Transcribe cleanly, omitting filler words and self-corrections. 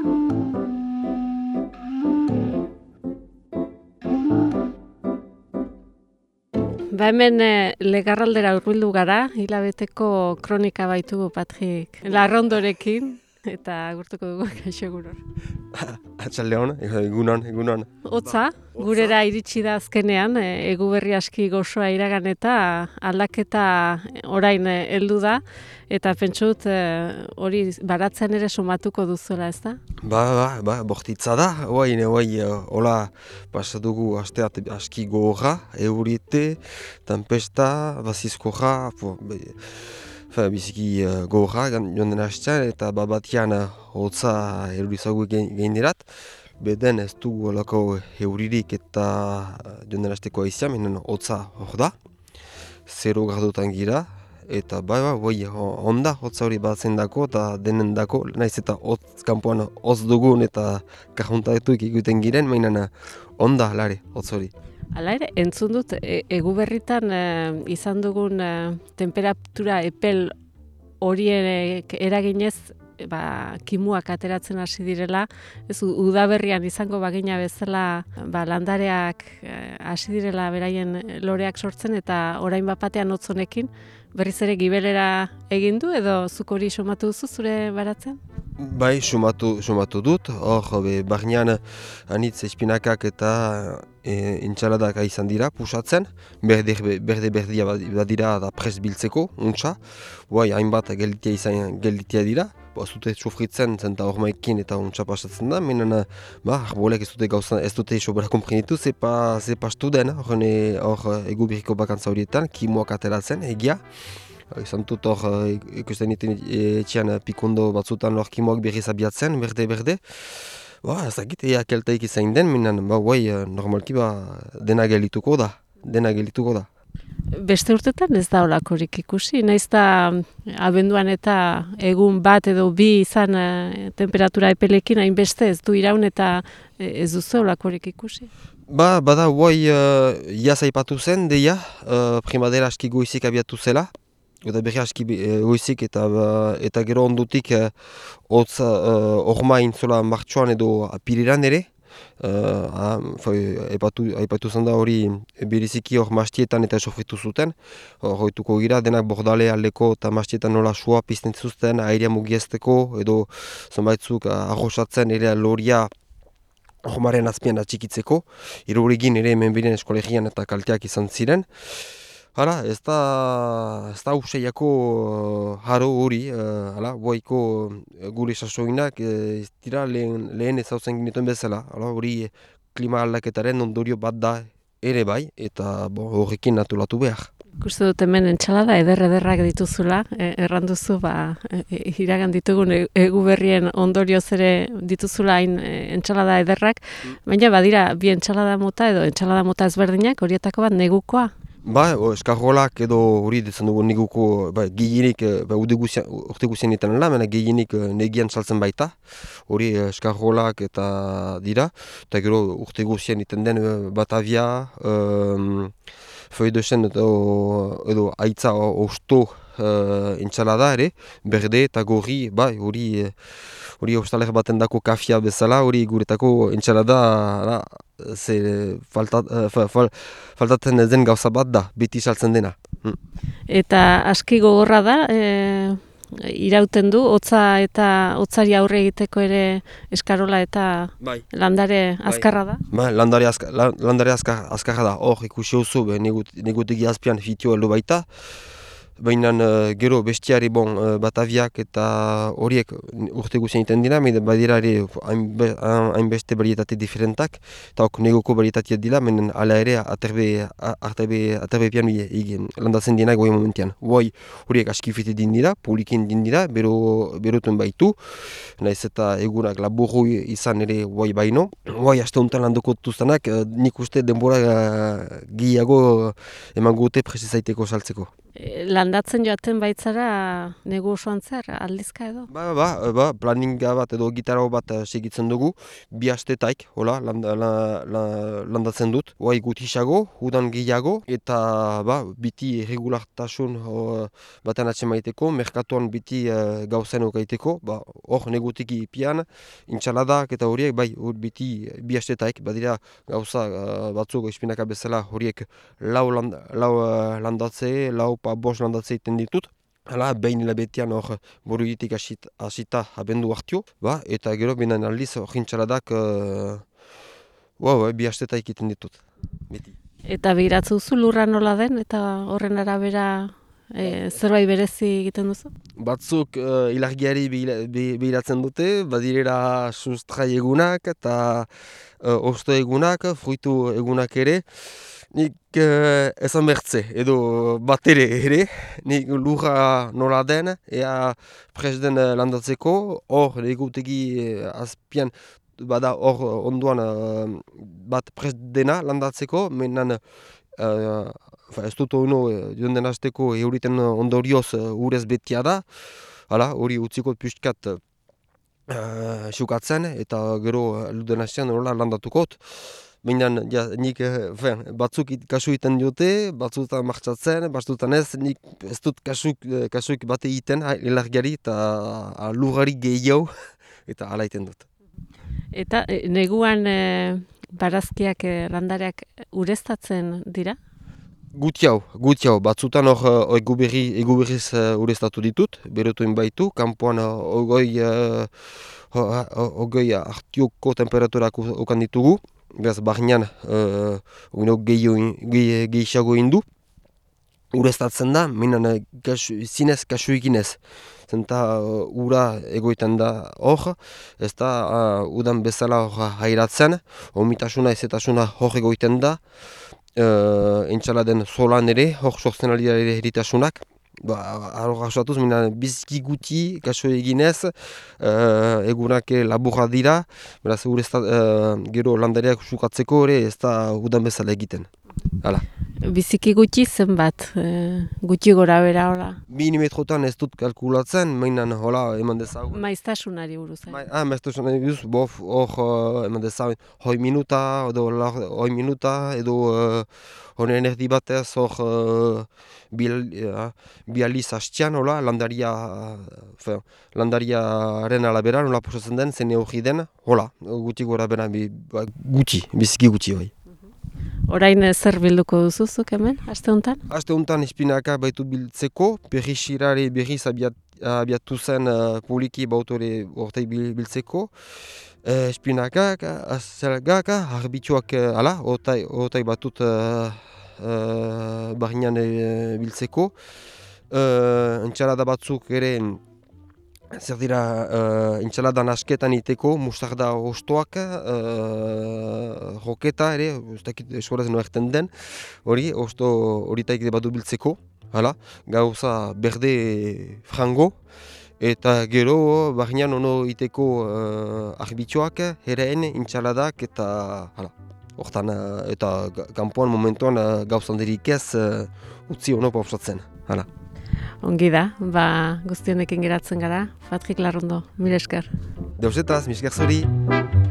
Ba hemen Legarraldera hurbildu gara, hilabeteko kronika baitugu Patrik Larrondorekin, eta agurtuko dugu kaixo Guror. Atxaldeon, egunon. Hotza, gurera iritsi da azkenean, Eguberri aski gozoa iragan eta aldaketa orain heldu da, eta pentsut hori baratzen ere sumatuko duzuela, ez da? Ba, bortitza da, hola pasadugu asteat aski gogorra, eurite, tempesta, bazizkorra, biziki gogorra joan den hastean, eta batian hotza erurizagu geinderat. Beden ez dugu olako euririk eta joan den hasteko aizia, minen hotza hor da, 0 gradutan gira. Eta onda hotza hori batzen dako eta denen dako, naiz eta hotz kanpoan hotz dugun eta kajuntaetuik egiten giren, mainan onda lare hotz hori. Hala ere, entzun dut, Eguberritan izan dugun temperatura epel horiek eraginez, kimuak ateratzen hasi direla, ez udaberrian izango bagina bezala landareak hasi direla beraien loreak sortzen eta orain bapatean hotz honekin berriz ere gibelera egin du edo zuk hori somatu duzu zure baratzen? Bai, somatu dut, hor barnean anitz espinakak eta entxaladak izan dira pusatzen, berde-berdia badira da prest biltzeko, untsa, hainbat gelditia dira, zute sofritzen zenta hormaikin eta untsa pasatzen da, menen arbolek ez dute sobera komprenitu, ze pastu den, hor Eguberriko bakantza horietan, kimuak ateratzen, egia. Izan dut hor ikusten etxean pikondo batzutan hor kimuak berriz abiatzen, berde. Ez dakit, ea keltaik izan den, minen normalki dena gelituko da. Beste urtetan ez da olakorik ikusi, nahiz da abenduan eta egun bat edo bi izan temperatura epelekin hainbeste ez du iraun eta ez duzu olakorik ikusi? Bada iaz aipatu zen, deia, primadera aski goizik abiatu zela, eta berri aski goizik eta gero ondutik ormain zola martxoan edo apiriran ere, aipatu zen da hori beriziki hor mastietan eta sofritu zuten, hoituko gira denak bordale aldeko eta mastietan nola sua pizten zuzten airea mugiezteko edo zonbaitzuk arrosatzen ere loria hormaren azpian atxikitzeko, iruregin ere hemen biren eskolegian eta kalteak izan ziren. Hala, ez da usaiako haro hori, boaiko gure sasoinak ez dira lehen ezautzen ginetuen bezala. Hori klima aldaketaren ondorio bat da ere bai, eta horrekin natulatu behar. Ikuste dut hemen entxalada ederrak dituzula, erranduzu iragan ditugun Eguberrien ondorioz ere dituzula hain entxalada ederrak, baina badira bi entxalada mota edo entxalada mota ezberdinak, horietako bat negukoa. Eskarrolak edo hori ditzen dugu neguko gehienik urte guzienetan baina gehienik negian saltzen baita. Hori eskarrolak eta dira, eta gero urte guzien iten den Batavia, Feuidesen edo aitza osto entxalada ere, berde eta gorri, hori ostaler baten dako kafia bezala, hori guretako entxalada faltatzen den gauza bat da, beti saltzen dena. Eta aski gogorra da, irauten du, hotzari aurre egiteko ere eskarola eta landare azkarra da? Landare azkarra da, hor ikusi hauzu, negutegi azpian fitio heldu baita, baina gero bestiari Bataviak eta horiek urte guzien iten dira, badira ere hainbeste varietate diferentak, eta negoko varietatea dira, baina ala ere aterbepian landatzen dira goi momentian. Horiek askifite dindira, polikin dindira, berotuen baitu, nahiz eta egunak laburu izan ere baino. Aste honetan landuko duztanak, nik uste denbora gehiago eman gute presizaiteko saltzeko. Landatzen joaten baitzara negu osoan zer, aldizka edo? Planinga bat edo gitarra bat segitzen dugu, bi astetaik, hola, landatzen dut. Oai gutisago, udan gehiago, eta biti irregulartasun baten atzemaiteko, merkatuan biti gauzen okaiteko, hor negutiki pian, intxaladak eta horiek, biti bi astetaik, badira gauza batzuk espinaka bezala horiek lau landatze, lau pa bost landatze iten ditut. Hala, behin hilabetian hor buruitik hasita abendu hartio, eta gero binen aldiz hor intxaladak bi astetaik iten ditut. Beti. Eta behiratzu duzu lurra nola den, eta horren arabera zerbait berezi egiten duzu? Batzuk ilargiari behiratzen dute, badirera sustrai egunak eta osto egunak, fruitu egunak ere. Nik ezan bertze, edo bat ere, nik lurra nola den, ea presden landatzeko, hor egutegi azpian, bada hor onduan bat presdena landatzeko, menan ez dut ono joan den hasteko euriten ondorioz urez betia da, hori utziko pixkat xukatzen, eta gero luden hastean landatukot. Baina nik batzuk kasu egiten diote, batzutan martxatzen, batzutan ez, nik ez dut kasuik bate egiten ilargiari eta lurrari gehiago eta hala egiten dut. Eta neguan barazkiak, landareak ureztatzen dira? Gutiau, batzutan hor eguberriz ureztatu ditut, berotuin baitu, kanpoan ogoi hartioko temperaturak okan ditugu. Beraz, barnean gehiago indu. Ureztatzen da, minan zinez kasu eginez. Zenta ura egoiten da hor, ez da udan bezala hor hairatzen, omitasuna ezetasuna hor egoiten da. Entxaladen solan ere, hor sortzen alira ere eritasunak. Hor gauzatuz, biziki guti, kaso eginez, egunak laburra dira, beraz, gero landareak sukatzeko ere ez da udan bezala egiten. Hala. Biziki gutxi zenbat, gutxi gora bera hola? Milimetrotan ez dut kalkulatzen, mainan hola eman dezagun. Maiztasunari buruz. Maiztasunari buruz, hor eman dezagun, hoi minuta edo honen erdi batez hor bi aldiz hastian, hola, landariaren alabera, nola posatzen den, zene hori den, hola, gutxi gora bera, biziki gutxi bai. Orain zer bilduko duzuzuk hemen, aste honetan? Aste honetan espinaka baitu biltzeko, berriz abiatu zen publiki bautore ortei biltzeko. Espinakak, azelgak, arbitxuak otai batut barnean biltzeko. Entxalada batzuk ere, zer dira, entxaladan asketan iteko, mustarda ostoak, roketa ere, ez dakit eskoraz noerten den, horitaik badu biltzeko, gauza berde frango, eta gero barnean ono iteko arbitxoak, hereen, entxaladak, eta hortan, eta kanpoan momentuan gauzan derik ez utzi ono pausatzen, Ongi da, guztionekin geratzen gara, Patrik Larrondo, mila esker. Deusetaz, mila esker zuri.